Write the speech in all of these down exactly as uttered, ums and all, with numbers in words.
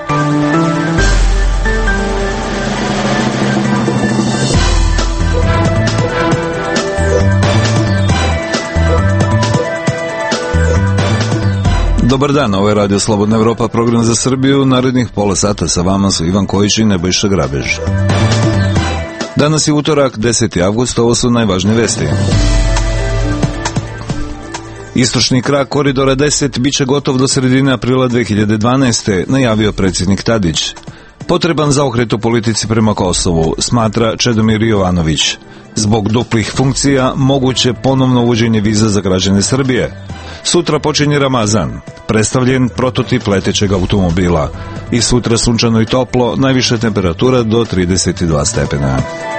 Dobar dan, ovo je Radio Slobodna Evropa, program za Srbiju. Narednih pola sata sa vama su Ivan Kojić i Nebojša Grabež. Danas je utorak, deseti avgust, ovo su najvažnije vesti. Istočni krak koridora deset biće gotov do sredine aprila dve hiljade dvanaeste. najavio predsjednik Tadić. Potreban zaokret u politici prema Kosovu, smatra Čedomir Jovanović. Zbog duplih funkcija moguće ponovno uvođenje viza za građane Srbije. Sutra počinje Ramazan, predstavljen prototip letećeg automobila. I sutra sunčano i toplo, najviša temperatura do trideset dva stepena.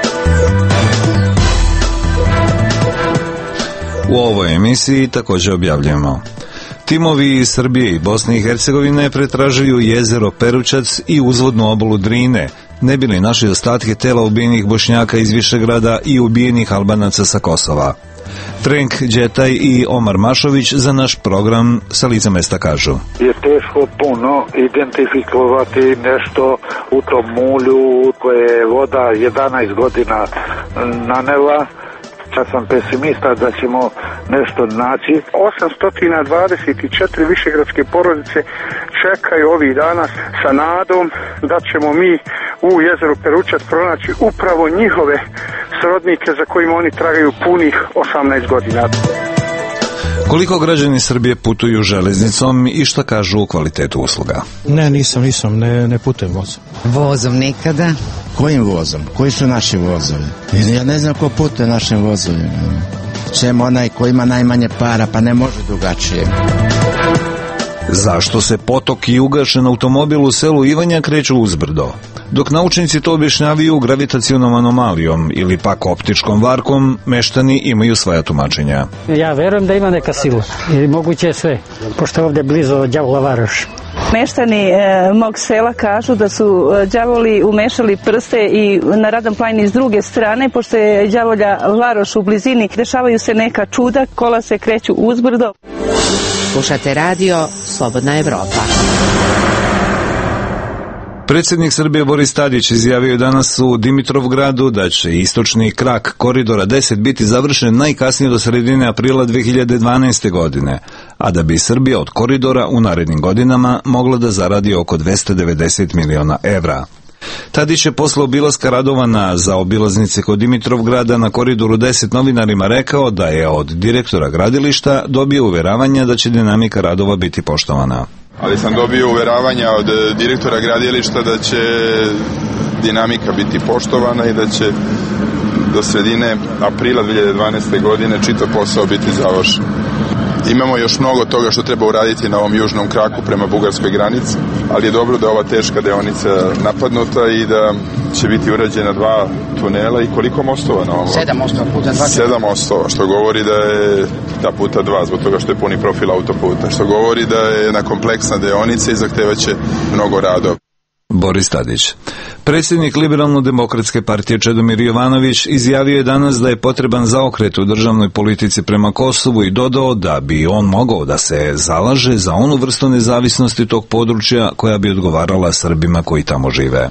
U ovoj emisiji također objavljujemo: timovi iz Srbije i Bosne i Hercegovine pretražuju jezero Peručac i uzvodnu obalu Drine, ne bi li našli ostatke tela ubijenih Bošnjaka iz Višegrada i ubijenih Albanaca sa Kosova. Trenk Đetaj i Omar Mašović za naš program Sa lica mesta kažu: je teško puno identifikovati nešto u tom mulju koje je voda jedanaest godina nanela. Ja sam pesimista da ćemo nešto naći. osamsto dvadeset četiri višegradske porodice čekaju ovih dana sa nadom da ćemo mi u jezeru Peručac pronaći upravo njihove srodnike za kojima oni tragaju punih osamnaest godina. Koliko građani Srbije putuju železnicom i šta kažu o kvalitetu usluga? Ne, nisam, nisam, ne, ne putujem vozom. Vozom nikada. Kojim vozom? Koji su naši vozovi? Ja ne znam ko putuje našim vozovima. Čem onaj ko ima najmanje para, pa ne može drugačije. Zašto se potok i ugašen automobil u selu Ivanja kreću uzbrdo? Dok naučnici to objašnjavaju gravitacionom anomalijom ili pak optičkom varkom, meštani imaju svoja tumačenja. Ja verujem da ima neka sila i moguće je sve, pošto je ovdje blizu Đavola Varoš. Meštani e, mog sela kažu da su đavoli umešali prste i na Radan planini s druge strane, pošto je Đavolja Varoš u blizini, dešavaju se neka čuda, kola se kreću uzbrdo. Slušate radio Slobodna Evropa. Predsjednik Srbije Boris Tadić izjavio danas u Dimitrovgradu da će istočni krak koridora deset biti završen najkasnije do sredine aprila dve hiljade dvanaeste. godine, a da bi Srbija od koridora u narednim godinama mogla da zaradi oko dvesta devedeset miliona evra. Tadić je posle obilaska radova na zaobilaznice kod Dimitrovgrada na koridoru deset novinarima rekao da je od direktora gradilišta dobio uveravanja da će dinamika radova biti poštovana. Ali sam dobio uveravanja od direktora gradilišta da će dinamika biti poštovana i da će do sredine aprila dve hiljade dvanaeste. godine čitav posao biti završen. Imamo još mnogo toga što treba uraditi na ovom južnom kraku prema bugarskoj granici, ali je dobro da je ova teška deonica napadnuta i da će biti urađena dva tunela i koliko mostova na ovom? Sedam mostova puta dva. Sedam mostova, što govori da je da puta dva, zbog toga što je puni profil autoputa, što govori da je jedna kompleksna deonica i zahtevaće mnogo radova. Boris Tadić. Predsjednik Liberalno-demokratske partije Čedomir Jovanović izjavio je danas da je potreban zaokret u državnoj politici prema Kosovu i dodao da bi on mogao da se zalaže za onu vrstu nezavisnosti tog područja koja bi odgovarala Srbima koji tamo žive.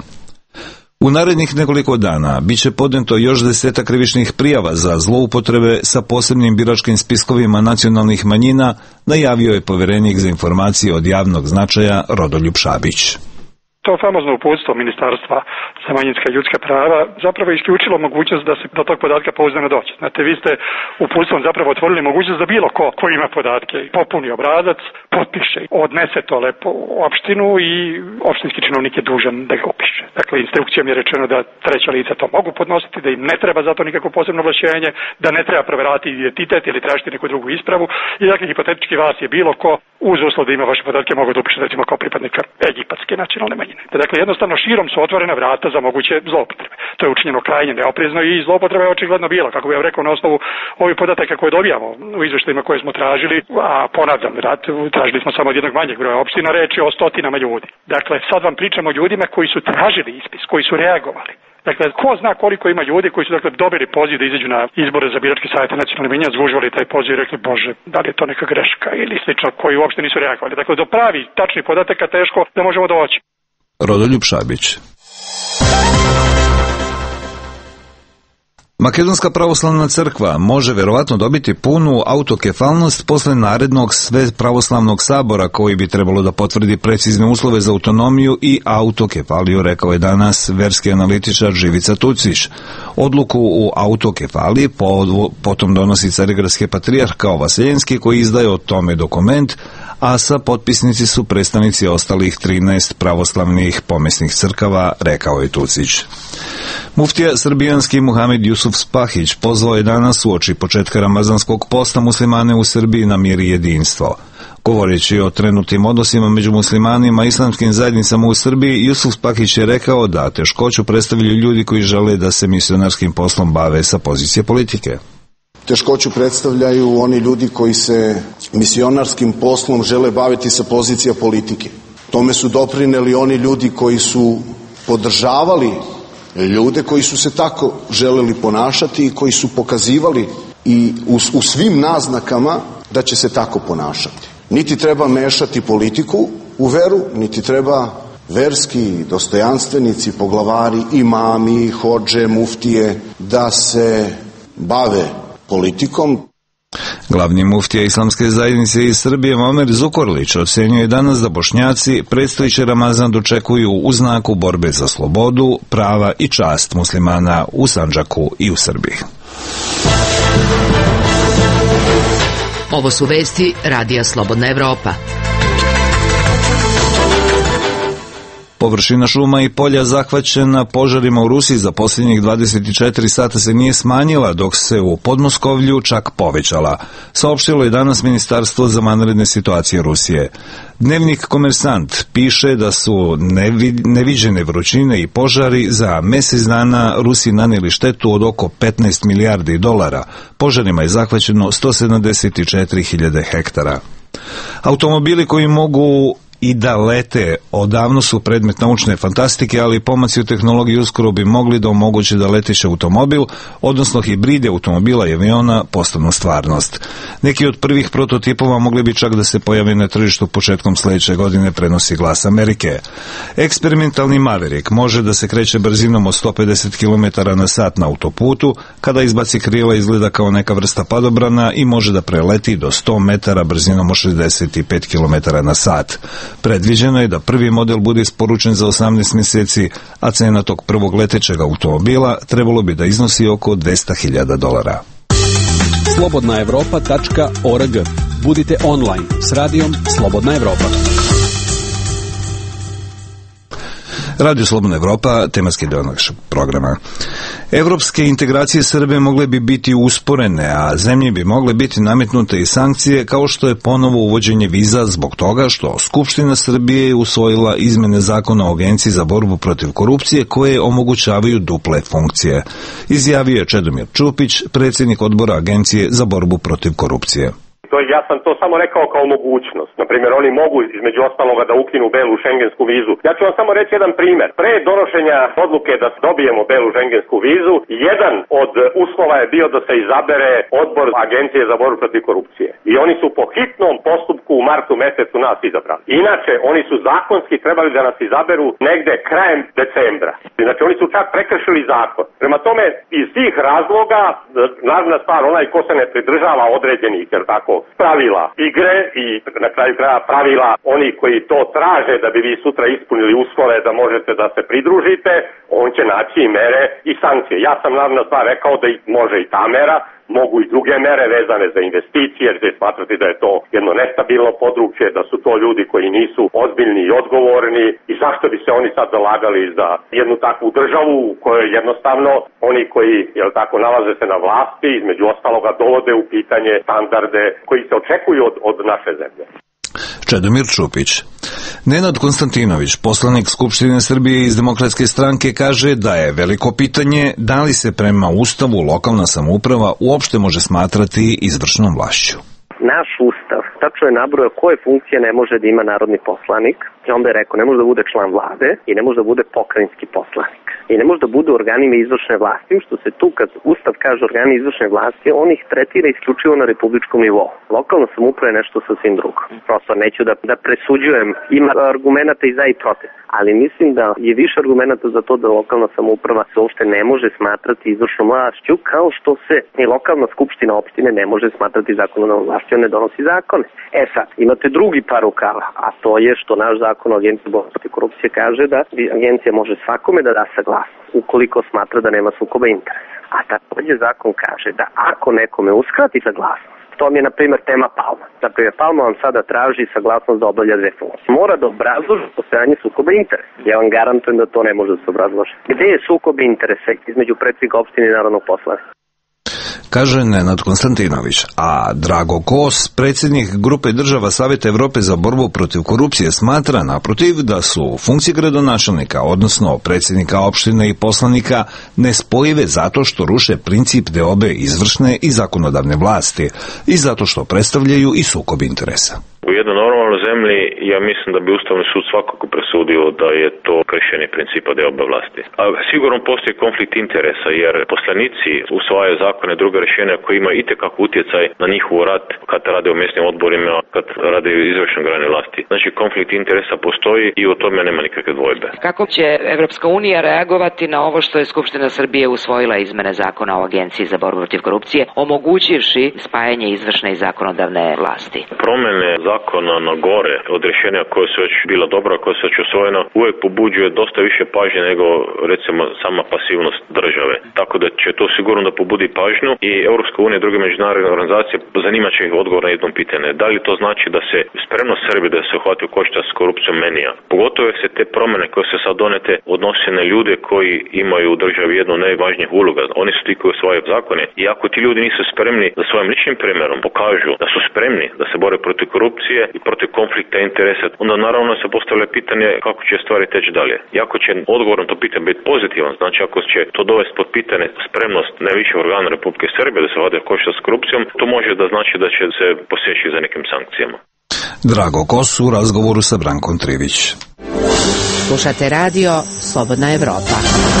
U narednih nekoliko dana biće podneto još deseta krivičnih prijava za zloupotrebe sa posebnim biračkim spiskovima nacionalnih manjina, najavio je poverenik za informacije od javnog značaja Rodoljub Šabić. To famozno uputstvo Ministarstva za manjinska i ljudska prava zapravo je isključilo mogućnost da se do tog podatka pouzdano dođe. Znate, vi ste uputstvom zapravo otvorili mogućnost da bilo ko ko ima podatke popuni obrazac, potpiše, odnese to lepo u opštinu i opštinski činovnik je dužan da ga upiše. Dakle, instrukcijom je rečeno da treća lica to mogu podnositi, da im ne treba za to nikakvo posebno ovlašćenje, da ne treba proveravati identitet ili tražiti neku drugu ispravu i dakle, hipotetički vas je bilo ko uz uslov da ima vaše podatke mogu da upiše recimo kao pripadnika egipatske nacionalne manjine. Dakle, jednostavno širom su otvorena vrata za moguće zloupotrebe. To je učinjeno krajnje neoprezno i zloupotreba je očigledno bila, kako bih ja rekao, na osnovu ovih podataka koje dobijamo u izveštajima koje smo tražili, a ponavljam, rat, tražili smo samo od jednog manjeg broja opština, reč je o stotinama ljudi. Dakle, sad vam pričamo o ljudima koji su tražili ispis, koji su reagovali. Dakle, ko zna koliko ima ljudi koji su dakle dobili poziv da izađu na izbore za birački savjet nacionalne manjine, zgužvali taj poziv i rekli, bože, da li je to neka greška ili slično, koji uopšte nisu reagovali. Dakle, do pravi tačnih podataka teško da možemo doći. Rodoljub Šabić. Makedonska pravoslavna crkva može verovatno dobiti punu autokefalnost posle narednog sve pravoslavnog sabora koji bi trebalo da potvrdi precizne uslove za autonomiju i autokefaliju, rekao je danas verski analitičar Živica Tuciš. Odluku u autokefaliji potom donosi Carigradski patrijarh kao Vaseljenski koji izdaje o tome dokument, a sa potpisnici su predstavnici ostalih trinaest pravoslavnih pomesnih crkava, rekao je Tucić. Muftija srbijanski Muhamed Jusuf Spahić pozvao je danas uoči početka ramazanskog posta muslimane u Srbiji na mir i jedinstvo. Govoreći o trenutnim odnosima među muslimanima i islamskim zajednicama u Srbiji, Jusuf Spahić je rekao da teškoću predstavljaju ljudi koji žele da se misionarskim poslom bave sa pozicije politike. Teškoću predstavljaju oni ljudi koji se misionarskim poslom žele baviti sa pozicija politike. Tome su doprineli oni ljudi koji su podržavali ljude koji su se tako želeli ponašati i koji su pokazivali i u, u svim naznakama da će se tako ponašati. Niti treba mešati politiku u veru, niti treba verski dostojanstvenici, poglavari, imami, hodže, muftije da se bave politikom. Glavni muftija islamske zajednice iz Srbije Muamer Zukorlić ocenjuje danas da Bošnjaci predstojeći Ramazan dočekuju u znaku borbe za slobodu, prava i čast muslimana u Sandžaku i u Srbiji. Ovo su vesti Radija Slobodna Evropa. Površina šuma i polja zahvaćena požarima u Rusiji za posljednjih dvadeset četiri sata se nije smanjila, dok se u Podmoskovlju čak povećala, saopštilo je danas Ministarstvo za vanredne situacije Rusije. Dnevnik Komersant piše da su neviđene vrućine i požari za mesec dana Rusiji nanijeli štetu od oko petnaest milijardi dolara. Požarima je zahvaćeno sto sedamdeset četiri hiljade hektara. Automobili koji mogu i da lete odavno su predmet naučne fantastike, ali pomaci u tehnologiji uskoro bi mogli da omoguće da leteći automobil, odnosno hibride automobila i aviona, postanu stvarnost. Neki od prvih prototipova mogli bi čak da se pojave na tržištu početkom sledeće godine, prenosi Glas Amerike. Eksperimentalni Maverick može da se kreće brzinom od sto pedeset kilometara na sat na autoputu, kada izbaci krila izgleda kao neka vrsta padobrana i može da preleti do sto metara brzinom od šezdeset pet kilometara na sat. Predviđeno je da prvi model bude isporučen za osamnaest mjeseci, a cena tog prvog letećeg automobila trebalo bi da iznosi oko dvesta hiljada dolara. slobodna evropa tačka org. Budite online s radijom Slobodna Evropa. Radio Slobodna Evropa, tematski deo našeg programa. Evropske integracije Srbije mogle bi biti usporene, a zemlji bi mogle biti nametnute i sankcije, kao što je ponovo uvođenje viza zbog toga što Skupština Srbije je usvojila izmene zakona o Agenciji za borbu protiv korupcije koje omogućavaju duple funkcije. Izjavio je Čedomir Čupić, predsjednik odbora Agencije za borbu protiv korupcije. To, ja sam to samo rekao kao mogućnost. Naprimjer, oni mogu između ostaloga da ukinu belu šengensku vizu. Ja ću vam samo reći jedan primjer. Pre donošenja odluke da dobijemo belu šengensku vizu, jedan od uslova je bio da se izabere odbor Agencije za borbu protiv korupcije. I oni su po hitnom postupku u martu mesecu nas izabrali. Inače, oni su zakonski trebali da nas izaberu negde krajem decembra. Znači, oni su čak prekršili zakon. Prema tome, iz tih razloga, naravna stvar, onaj ko se ne pridržava određenih, jer tako, pravila igre i na kraju kraja pravila oni koji to traže da bi vi sutra ispunili uslove da možete da se pridružite, on će naći i mere i sankcije. Ja sam naravno stvar rekao da može i ta mera, mogu i druge mere vezane za investicije, jer će smatrati da je to jedno nestabilno područje, da su to ljudi koji nisu ozbiljni i odgovorni i zašto bi se oni sad zalagali za jednu takvu državu u kojoj jednostavno oni koji, jel tako, nalaze se na vlasti, između ostaloga dovode u pitanje standarde koji se očekuju od, od naše zemlje. Čedomir Čupić. Nenad Konstantinović, poslanik Skupštine Srbije iz Demokratske stranke, kaže da je veliko pitanje da li se prema Ustavu lokalna samouprava uopšte može smatrati izvršnom vlašću. Naš Ustav tačno je nabrojao koje funkcije ne može da ima narodni poslanik i onda je rekao ne može da bude član vlade i ne može da bude pokrajinski poslanik. i ne može da bude u organima izvršne vlasti, što se tu kad Ustav kaže organi izvršne vlasti, on ih tretira isključivo na republičkom nivou. Lokalna samouprava je nešto sasvim drugo. Prosto neću da, da presuđujem, ima argumenata i za i protiv, ali mislim da je više argumenata za to da lokalna samouprava se uopšte ne može smatrati izvršnom vlašću, kao što se i lokalna skupština opštine ne može smatrati zakonodavnom vlašću, on ne donosi zakone. E sad, imate drugi par rukava, a to je što naš zakon o Agenciji za borbu protiv korupcije kaže da agencija može svakome da da saglasnost ukoliko smatra da nema sukoba interesa. A takođe zakon kaže da ako nekome uskrati saglasnost, to mi je, na primjer, tema Palma. Na primjer, Palma vam sada traži saglasnost da obavlja dve funkcije. Mora da obrazloži postojanje sukoba interesa. Ja vam garantujem da to ne može da se obrazloži. Gde je sukob interesa između predsjednika opštine i narodnog poslanika? Kaže Nenad Konstantinović, a Drago Kos, predsjednik grupe država Saveta Evrope za borbu protiv korupcije, smatra naprotiv da su funkcije gradonačelnika, odnosno predsjednika opštine i poslanika, nespojive zato što ruše princip deobe izvršne i zakonodavne vlasti i zato što predstavljaju i sukob interesa. U jednoj normalnoj zemlji ja mislim da bi Ustavni sud svakako presudio da je to kršenje principa deobe vlasti. A sigurno postoji konflikt interesa jer poslanici usvajaju zakone, druga rješenja koji imaju itekako utjecaj na njihov rad kad rade u mjesnim odborima, kad rade u izvršnoj grani vlasti. Znači konflikt interesa postoji i o tome nema nikakve dvojbe. Kako će Evropska unija reagovati na ovo što je Skupština Srbije usvojila izmene zakona o Agenciji za borbu protiv korupcije, omogućivši spajanje izvršne i zakonodavne vlasti? Promjene zakona na gore od rješenja koje su već bila dobra, koje su već usvojena, uvijek pobuđuje dosta više pažnje nego recimo sama pasivnost države. Tako da će to sigurno da pobudi pažnju i Europska unija i druge međunarodne organizacije zanimat će ih odgovor na jedno pitanje. Da li to znači da se spremno Srbije da se uhvati u koštac s korupcijom menija? Pogotovo se te promjene koje se sad donete odnose na ljude koji imaju u državi jednu od najvažnijih uloga. Oni su ti koji usvajaju zakone i ako ti ljudi nisu spremni da svojim ličnim primjerom pokažu da su spremni da se bore protiv korupcije i protiv konflikta interesa, onda naravno se postavlja pitanje kako će stvari teći dalje. I ako će odgovor na to pitanje biti pozitivan, znači ako će to dovesti pod pitanje spremnost najviših organa Republike Srbije da se vade koštac s korupcijom, to može da znači da će se posjeći za nekim sankcijama. Drago Kos u razgovoru sa Brankom Trivić. Slušate radio Slobodna Evropa.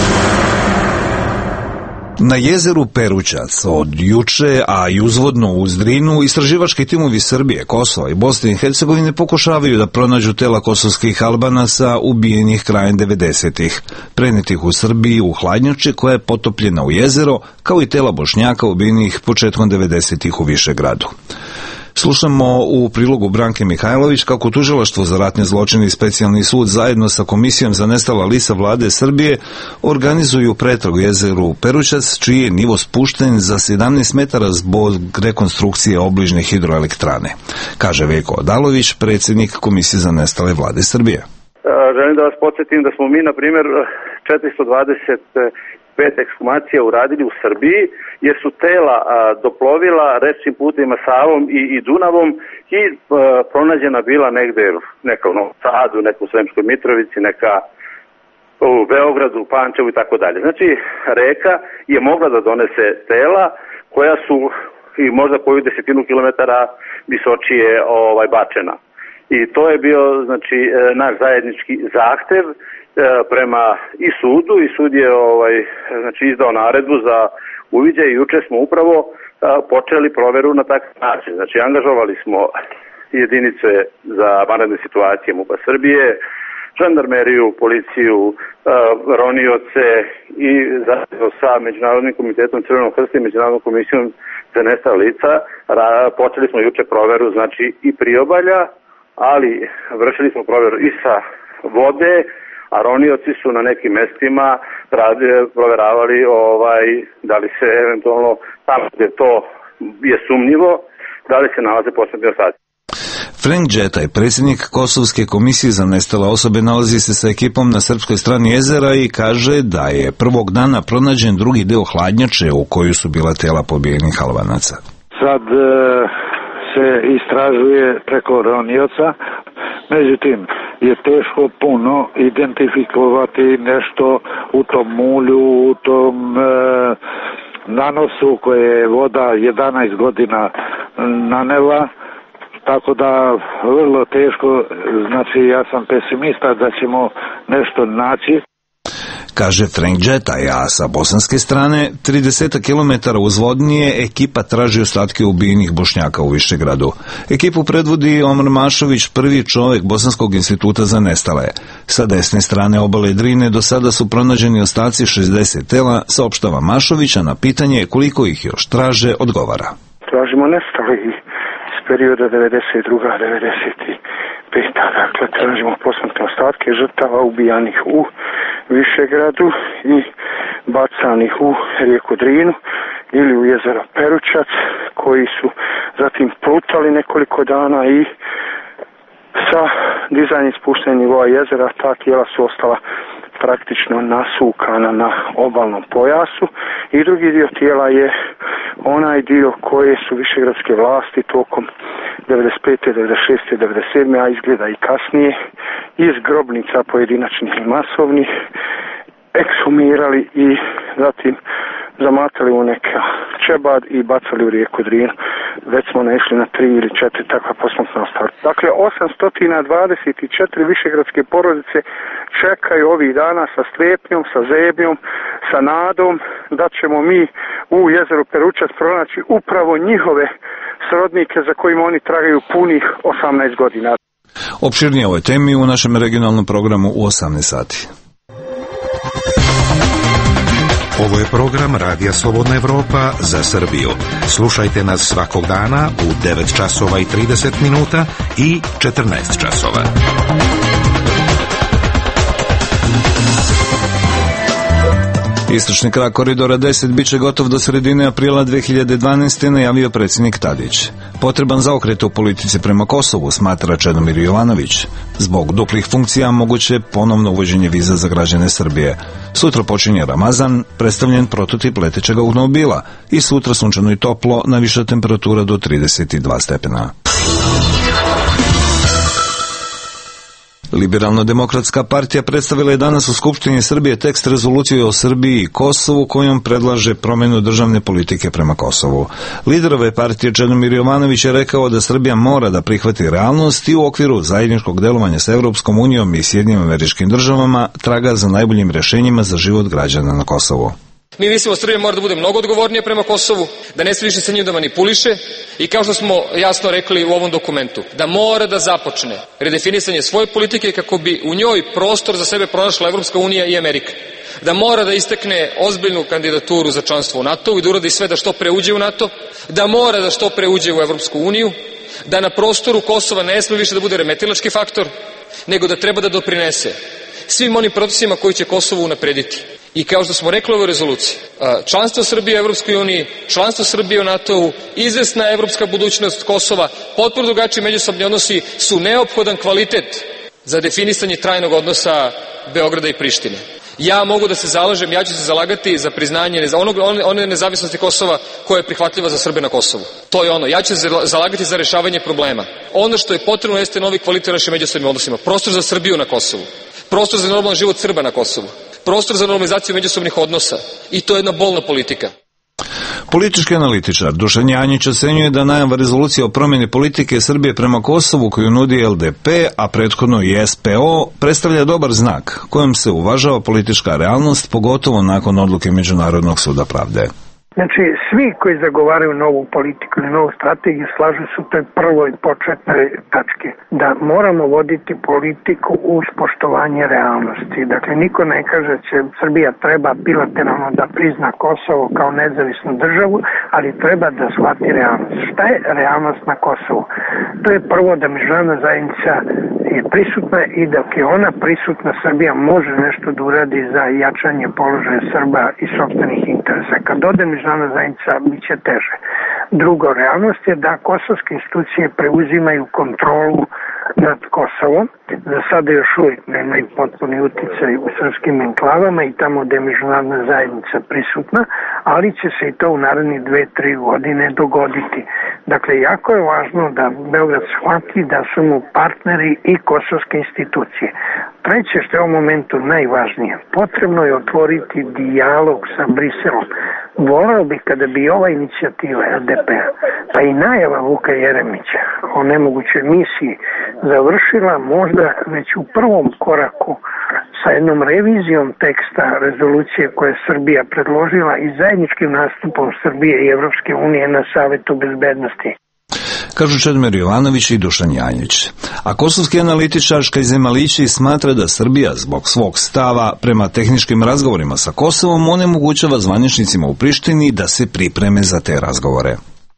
Na jezeru Perućac od juče, a i uzvodno uz Drinu, istraživački timovi Srbije, Kosova i Bosne i Hercegovine pokušavaju da pronađu tela kosovskih Albanaca ubijenih krajem devedesetih, prenetih u Srbiji u hladnjače koja je potopljena u jezero, kao i tela Bošnjaka ubijenih početkom devedesetih u Višegradu. Slušamo u prilogu Branke Mihajlović kako Tužilaštvo za ratne zločine i Specijalni sud zajedno sa Komisijom za nestala lica vlade Srbije organizuju pretrag u jezeru Perućac, čiji je nivo spušten za sedamnaest metara zbog rekonstrukcije obližnje hidroelektrane, kaže Veljko Odalović, predsjednik Komisije za nestale vlade Srbije. Želim da vas podsjetim da smo mi, na primjer, četiristo dvadeset pet ekshumacija uradili u Srbiji, jer su tela a, doplovila rečnim putevima Savom i, i Dunavom i a, pronađena bila negde neka u Novom Sadu, neka u Sremskoj Mitrovici, neka u Beogradu, u Pančevu i tako dalje. Znači, reka je mogla da donese tela koja su i možda koju desetinu kilometara visočije ovaj, bačena. I to je bio, znači, naš zajednički zahtev prema i sudu, i sud je ovaj, znači, izdao naredbu za uviđaj i juče smo upravo a, počeli proveru na takav način. Znači, angažovali smo jedinice za vanredne situacije MUP-a Srbije, žandarmeriju, policiju, a, ronioce i zajedno sa Međunarodnim komitetom Crvenog krsta i Međunarodnom komisijom za nestala lica ra, počeli smo juče proveru, znači, i priobalja, ali vršili smo proveru i sa vode, a ronioci su na nekim mestima radi, proveravali ovaj, da li se eventualno tamo gde to je sumnjivo, da li se nalaze posebni ostaci. Frank Džetaj, predsjednik Kosovske komisije za nestale osobe, nalazi se sa ekipom na srpskoj strani jezera i kaže da je prvog dana pronađen drugi deo hladnjače u koju su bila tela pobijenih Albanaca. Sad e, se istražuje preko ronioca, međutim je teško puno identifikovati nešto u tom mulju, u tom e, nanosu koje je voda jedanaest godina nanela, tako da vrlo teško, znači ja sam pesimista da ćemo nešto naći. kaže Frank Džetaj, a sa bosanske strane, trideset kilometara uzvodnije, ekipa traži ostatke ubijenih Bošnjaka u Višegradu. Ekipu predvodi Omar Mašović, prvi čovek Bosanskog instituta za nestale. Sa desne strane obale Drine do sada su pronađeni ostaci šezdeset tela, saopštava Mašovića. Na pitanje koliko ih još traže, odgovara. Tražimo nestale iz perioda devedeset druga devedeset peta Dakle, tražimo posmrtne ostatke žrtava ubijanih u Višegradu i bacanih u rijeku Drinu ili u jezero Peručac, koji su zatim plutali nekoliko dana i sa dizanjem spuštenja nivoa jezera ta tijela su ostala praktično nasukana na obalnom pojasu i drugi dio tijela je onaj dio koje su višegradske vlasti tokom devedeset pete, devedeset šeste, devedeset sedme a izgleda i kasnije iz grobnica pojedinačnih i masovnih ekshumirali i zatim zamatali u neka čebad i bacali u rijeku Drinu. Već smo naišli na tri ili četiri takva posmrtna ostatka. Dakle, osamsto dvadeset četiri višegradske porodice čekaju ovih dana sa strepnjom, sa zebnjom, sa nadom da ćemo mi u jezeru Peručac pronaći upravo njihove srodnike za kojima oni tragaju punih osamnaest godina. Opširnije ovoj temi u našem regionalnom programu u osamnaest sati. Ovo je program Radija Slobodna Evropa za Srbiju. Slušajte nas svakog dana u devet časova i trideset minuta i četrnaest časova. Istočni krak koridora deset biće gotov do sredine aprila dve hiljade dvanaeste. najavio predsjednik Tadić. Potreban zaokret u politici prema Kosovu, smatra Čedomir Jovanović. Zbog duplih funkcija moguće ponovno uvođenje viza za građane Srbije. Sutra počinje Ramazan, predstavljen prototip letećeg automobila, i sutra sunčano i toplo, najviša temperatura do trideset dva stepena. Liberalno-demokratska partija predstavila je danas u Skupštini Srbije tekst rezolucije o Srbiji i Kosovu kojom predlaže promjenu državne politike prema Kosovu. Lider ove partije Čedomir Jovanović je rekao da Srbija mora da prihvati realnost i u okviru zajedničkog delovanja sa Evropskom unijom i Sjedinjenim Američkim Državama traga za najboljim rješenjima za život građana na Kosovu. Mi mislimo da Srbija mora da bude mnogo odgovornija prema Kosovu, da ne smije više sa njim da manipuliše i kao što smo jasno rekli u ovom dokumentu, da mora da započne redefinisanje svoje politike kako bi u njoj prostor za sebe pronašla Evropska unija i Amerika. Da mora da istekne ozbiljnu kandidaturu za članstvo u NATO i da uradi sve da što pre uđe u NATO, da mora da što pre uđe u Evropsku uniju, da na prostoru Kosova ne smije više da bude remetilački faktor, nego da treba da doprinese svim onim procesima koji će Kosovo unaprediti. I kao što smo rekli u ovoj rezoluciji, članstvo Srbije u Evropskoj uniji, članstvo Srbije u NATO-u, izvesna evropska budućnost Kosova, potpuno drugačiji međusobni odnosi su neophodan kvalitet za definisanje trajnog odnosa Beograda i Prištine. Ja mogu da se zalažem, ja ću se zalagati za priznanje onog, one nezavisnosti Kosova koja je prihvatljiva za Srbe na Kosovu. To je ono. Ja ću se zalagati za rešavanje problema. Ono što je potrebno jeste novi kvalitet našim međusobnim odnosima. Prostor za Srbiju na Kosovu. Prostor za normalan život Srba na Kosovu. Prostor za normalizaciju međusobnih odnosa. I to je jedna bolna politika. Politički analitičar Dušan Janjić ocenjuje da najava rezolucije o promjeni politike Srbije prema Kosovu koju nudi L D P, a prethodno i S P O, predstavlja dobar znak kojom se uvažava politička realnost, pogotovo nakon odluke Međunarodnog suda pravde. Znači, svi koji zagovaraju novu politiku ili novu strategiju slažu se u toj prvoj početnoj tački, da moramo voditi politiku uz poštovanje realnosti. Dakle, niko ne kaže da će Srbija treba bilateralno da prizna Kosovo kao nezavisnu državu, ali treba da shvati realnost. Šta je realnost na Kosovu? To je prvo da međunarodna zajednica je prisutna i dok je ona prisutna, Srbija može nešto da uradi za jačanje položaja Srba i sopstvenih interesa. Kad ode međunarodna zajednica, bit će teže. Drugo, realnost je da kosovske institucije preuzimaju kontrolu nad Kosovom. Za sada još uvijek nemaju potpuni uticaj u srpskim enklavama i tamo gde je međunarodna zajednica prisutna, ali će se i to u narednih dve, tri godine dogoditi. Dakle, jako je važno da Beograd shvati da su mu partneri i kosovske institucije. Treće, što je u ovom momentu najvažnije, potrebno je otvoriti dijalog sa Briselom. Voleo bih kada bi ova inicijativa L D P-a, pa i najava Vuka Jeremića o nemogućoj misiji završila možda već u prvom koraku sa jednom revizijom teksta rezolucije koje je Srbija predložila i zajedničkim nastupom Srbije i Evropske unije na Savetu bezbednosti. Kažu Čedomir Jovanović i Dušan Janjić. A kosovski analitičar Škajze Malići smatra da Srbija zbog svog stava prema tehničkim razgovorima sa Kosovom onemogućava zvaničnicima u Prištini da se pripreme za te razgovore.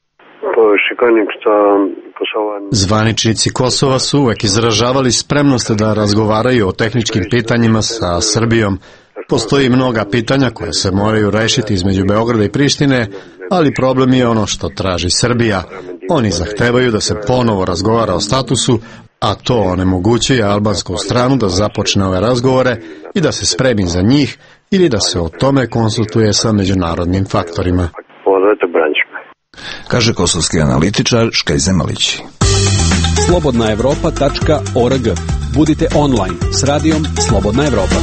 Zvaničnici Kosova su uvek izražavali spremnost da razgovaraju o tehničkim pitanjima sa Srbijom. Postoji mnoga pitanja koje se moraju rešiti između Beograda i Prištine, ali problem je ono što traži Srbija. Oni zahtevaju da se ponovo razgovara o statusu, a to onemogućuje albansku stranu da započne ove razgovore i da se spremi za njih ili da se o tome konsultuje sa međunarodnim faktorima. Kaže kosovski analitičar Škajze Malići. slobodna evropa tačka org. Budite online s radijom Slobodna Evropa.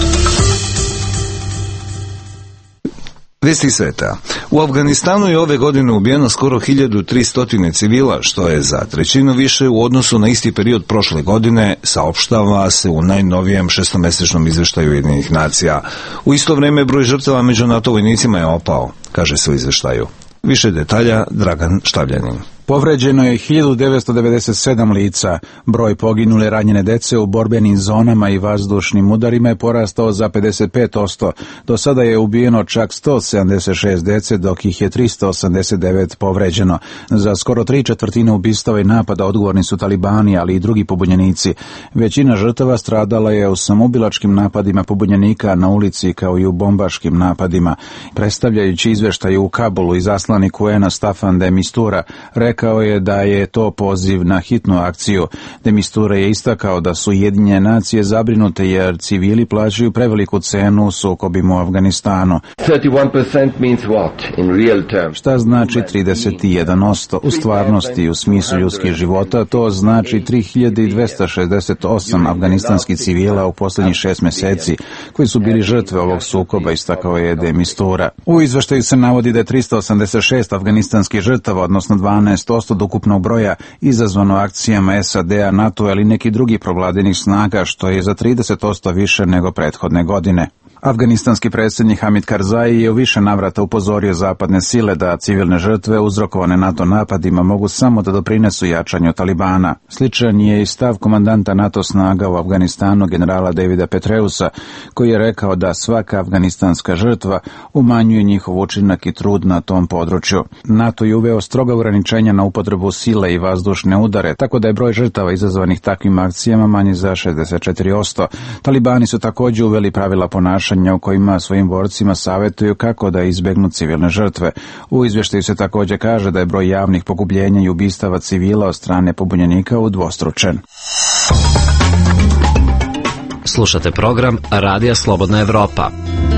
Vesti sveta. U Afganistanu je ove godine ubijeno skoro hiljadu tristo civila, što je za trećinu više u odnosu na isti period prošle godine, saopštava se u najnovijem šestomesečnom izveštaju Ujedinjenih nacija. U isto vrijeme broj žrtava među NATO vojnicima je opao, kaže se u izveštaju. Više detalja Dragan Štavljanin. Povređeno je hiljadu devetsto devedeset sedam lica. Broj poginule ranjene dece u borbenim zonama i vazdušnim udarima je porastao za pedeset pet posto. Do sada je ubijeno čak sto sedamdeset šest dece, dok ih je tristo osamdeset devet povređeno. Za skoro tri četvrtine ubistava i napada odgovorni su talibani, ali i drugi pobunjenici. Većina žrtava stradala je u samoubilačkim napadima pobunjenika na ulici, kao i u bombaškim napadima. Predstavljajući izveštaj u Kabulu, izaslanik U N-a Staffan de Mistura rekao Rekao je da je to poziv na hitnu akciju. De Mistura je istakao da su Ujedinjene nacije zabrinute jer civili plaćaju preveliku cenu u sukobima u Afganistanu. Šta znači trideset jedan posto? U stvarnosti, u smislu ljudskih života, to znači tri hiljade dvesta šezdeset osam afganistanskih civila u posljednjih šest meseci, koji su bili žrtve ovog sukoba, istakao je De Mistura. U izveštaju se navodi da je tristo osamdeset šest afganistanskih žrtava, odnosno dvanaest posto od ukupnog broja, izazvano akcijama S A D-a, NATO ili neki drugi provladinih snaga, što je za trideset posto više nego prethodne godine. Afganistanski predsjednik Hamid Karzai je u više navrata upozorio zapadne sile da civilne žrtve uzrokovane NATO napadima mogu samo da doprinesu jačanju Talibana. Sličan je i stav komandanta NATO snaga u Afganistanu generala Davida Petreusa, koji je rekao da svaka afganistanska žrtva umanjuje njihov učinak i trud na tom području. NATO je uveo stroga ograničenja na upotrebu sile i vazdušne udare, tako da je broj žrtava izazvanih takvim akcijama manji za šezdeset četiri posto. Talibani su također uveli pravila ponašanja u kojima svojim borcima savjetuju kako da izbegnu civilne žrtve. U izvještaju se također kaže da je broj javnih pogubljenja i ubistava civila od strane pobunjenika udvostručen. Slušate program Radija Slobodna Evropa.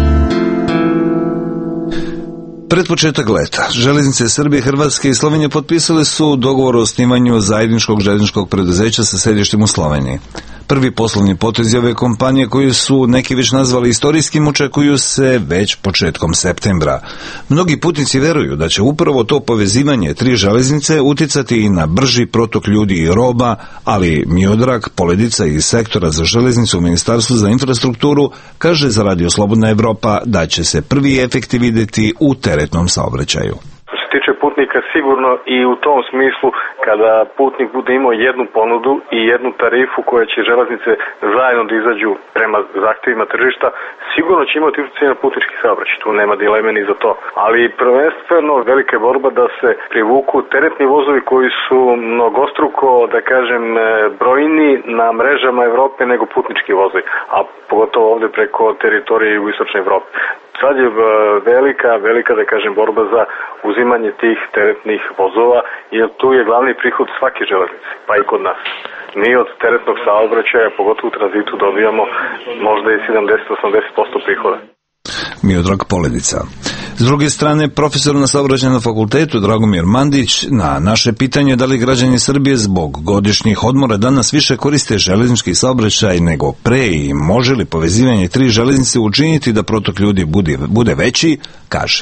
Pred početak leta, željeznice Srbije, Hrvatske i Slovenije potpisale su dogovor o osnivanju zajedničkog željezničkog preduzeća sa sedištem u Sloveniji. Prvi poslovni potezi ove kompanije, koju su neki već nazvali istorijskim, očekuju se već početkom septembra. Mnogi putnici veruju da će upravo to povezivanje tri železnice uticati i na brži protok ljudi i roba, ali Miodrag Poledica iz sektora za železnicu u Ministarstvu za infrastrukturu kaže za Radio Slobodna Evropa da će se prvi efekti vidjeti u teretnom saobraćaju. Tiče putnika sigurno i u tom smislu kada putnik bude imao jednu ponudu i jednu tarifu koja će železnice zajedno da izađu prema zahtjevima tržišta, sigurno će imati utjecaj na putnički saobraćaj, tu nema dileme ni za to. Ali prvenstveno velika je borba da se privuku teretni vozovi koji su mnogostruko, da kažem, brojni na mrežama Evrope nego putnički vozovi, a pogotovo ovdje preko teritorije jugoistočne Evrope. Sad je velika, velika, da kažem, borba za uzimanje tih teretnih vozova, jer tu je glavni prihod svake železnice, pa i kod nas. Mi od teretnog saobraćaja, pogotovo u tranzitu, dobijamo možda i sedamdeset do osamdeset posto prihoda. Miodrag Poledica. S druge strane, profesor na saobraćajnom fakultetu Dragomir Mandić na naše pitanje da li građani Srbije zbog godišnjih odmora danas više koriste železnički saobraćaj nego pre i može li povezivanje tri železnice učiniti da protok ljudi bude, bude veći, kaže.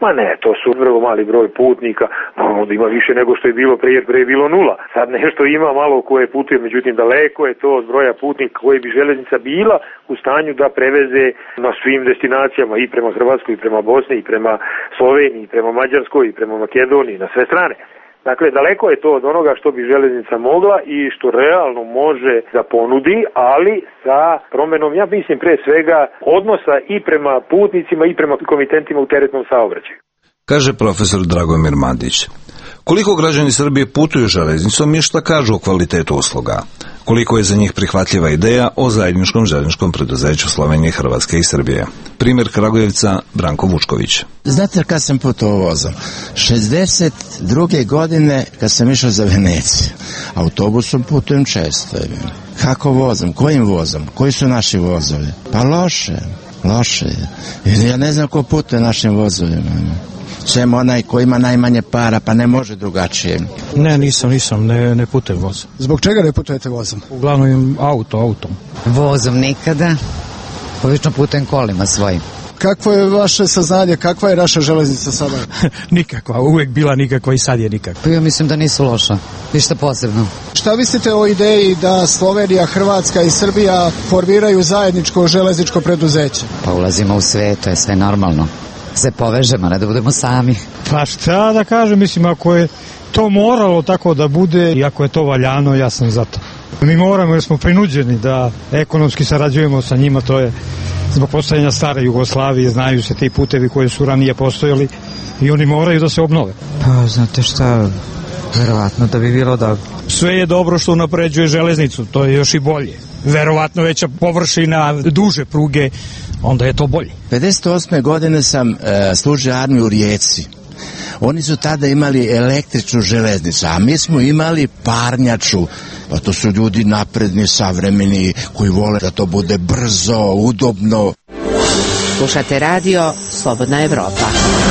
Ma ne, to su vrlo mali broj putnika, onda ima više nego što je bilo pre, jer pre je bilo nula. Sad nešto ima malo koje putuje, međutim daleko je to od broja putnika koje bi železnica bila u stanju da preveze na svim destinacijama i prema Hrvatskoj, i prema Bosni, i prema Sloveniji, i prema Mađarskoj, i prema Makedoniji, na sve strane. Dakle, daleko je to od onoga što bi železnica mogla i što realno može da ponudi, ali sa promenom, ja mislim, pre svega odnosa i prema putnicima i prema komitentima u teretnom saobraćaju. Kaže profesor Dragomir Mandić. Koliko građani Srbije putuju železnicom i šta kažu o kvalitetu usluga? Koliko je za njih prihvatljiva ideja o zajedničkom železničkom preduzeću Slovenije, Hrvatske i Srbije? Primjer Kragujevca, Branko Vučković. Znate kad sam putovao vozom? šezdeset druge godine kad sam išao za Veneciju. Autobusom putujem često. Kako vozom? Kojim vozom? Koji su naši vozovi? Pa loše. Loše. Ja ne znam ko putuje našim vozovima. Sem onaj ko ima najmanje para, pa ne može drugačije. Ne, nisam, nisam, ne, ne putujem vozom. Zbog čega ne putujete vozom? Uglavnom auto, autom. Vozom nikada, obično putujem kolima svojim. Kakvo je vaše saznanje, kakva je naša železnica sada? Nikakva, uvijek bila nikakva i sad je nikakva. Ja mislim da nisu loša, ništa posebno. Šta mislite o ideji da Slovenija, Hrvatska i Srbija formiraju zajedničko železničko preduzeće? Pa ulazimo u sve, to je sve normalno. Se povežemo, ne da budemo sami. Pa šta da kažem, mislim, ako je to moralo tako da bude i ako je to valjano, ja sam za to. Mi moramo, jer smo prinuđeni da ekonomski sarađujemo sa njima, to je zbog postojanja stare Jugoslavije, znaju se ti putevi koji su ranije postojali i oni moraju da se obnove. Pa, znate šta, verovatno da bi bilo da... Sve je dobro što napređuje železnicu, to je još i bolje. Verovatno veća površina, duže pruge, onda je to bolje. pedeset osme godine sam e, služio armiju u Rijeci. Oni su tada imali električnu železnicu, a mi smo imali parnjaču. Pa to su ljudi napredni, savremeni, koji vole da to bude brzo, udobno. Slušate radio Slobodna Evropa.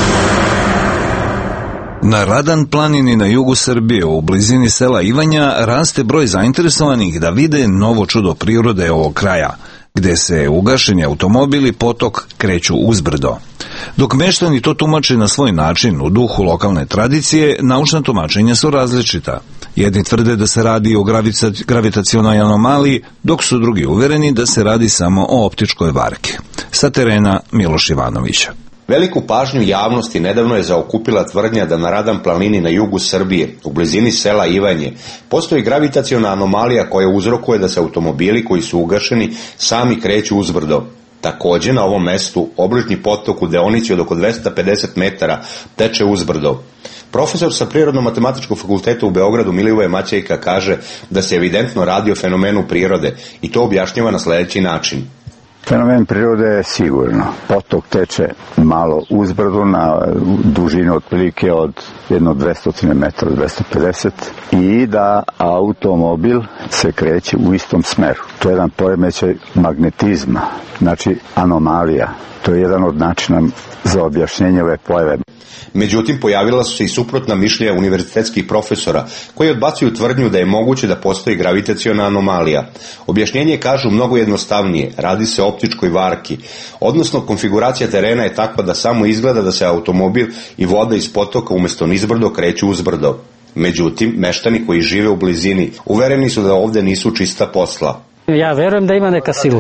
Na Radan planini na jugu Srbije, u blizini sela Ivanja, raste broj zainteresovanih da vide novo čudo prirode ovog kraja, gde se ugašeni automobili potok kreću uzbrdo. Dok meštani to tumače na svoj način u duhu lokalne tradicije, naučna tumačenja su različita. Jedni tvrde da se radi o gravitacionoj anomaliji, dok su drugi uvereni da se radi samo o optičkoj varki. Sa terena Miloš Ivanovića. Veliku pažnju javnosti nedavno je zaokupila tvrdnja da na Radan planini na jugu Srbije, u blizini sela Ivanje, postoji gravitaciona anomalija koja uzrokuje da se automobili koji su ugašeni sami kreću uzbrdo. Takođe, na ovom mestu obližnji potok u deonici od oko dvesta pedeset metara teče uzbrdo. Profesor sa Prirodno-matematičkog fakulteta u Beogradu Milivoje Maćejka kaže da se evidentno radi o fenomenu prirode i to objašnjava na sledeći način. Fenomen prirode je sigurno. Potok teče malo uzbrdo na dužinu otprilike od jedno dvesta metara, dvesta pedeset i da automobil se kreće u istom smeru. To je jedan poremećaj magnetizma, znači anomalija. To je jedan od načina za objašnjenje ove pojave. Međutim, pojavila su se i suprotna mišljenja univerzitetskih profesora, koji odbacuju tvrdnju da je moguće da postoji gravitaciona anomalija. Objašnjenje kažu mnogo jednostavnije, radi se o optičkoj varki, odnosno konfiguracija terena je takva da samo izgleda da se automobil i voda iz potoka umesto nizbrdo kreću uzbrdo. Međutim, meštani koji žive u blizini uvereni su da ovde nisu čista posla. Ja verujem da ima neka sila.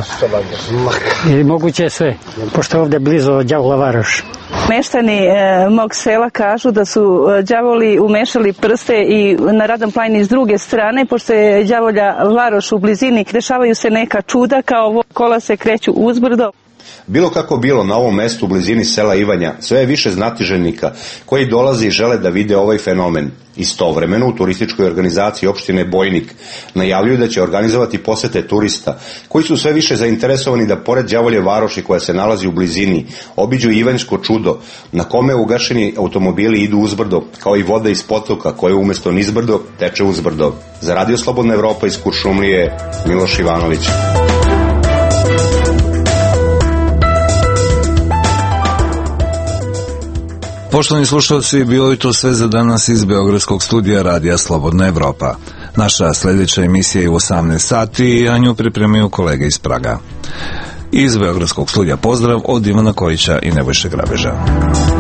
I moguće je sve, pošto je ovde blizu đavola Varoš. Meštani e, mog sela kažu da su đavoli umešali prste i na Radan planini s druge strane, pošto je đavolja Varoš u blizini, dešavaju se neka čuda, kao kola se kreću uzbrdo. Bilo kako bilo, na ovom mestu u blizini sela Ivanja sve je više znatiželjnika koji dolaze i žele da vide ovaj fenomen. Istovremeno u turističkoj organizaciji opštine Bojnik najavljuju da će organizovati posete turista koji su sve više zainteresovani da pored đavolje Varoši koja se nalazi u blizini obiđu Ivanjsko čudo na kome ugašeni automobili idu uzbrdo, kao i voda iz potoka koja umesto nizbrdo teče uzbrdo. Za Radio Slobodna Evropa iz Kuršumlije, Miloš Ivanović. Poštovani slušalci, bilo je to sve za danas iz Beogradskog studija Radija Slobodna Evropa. Naša sljedeća emisija je u osamnaest sati, a nju pripremaju kolege iz Praga. Iz Beogradskog studija pozdrav od Ivana Kojića i Nebojše Grabeža.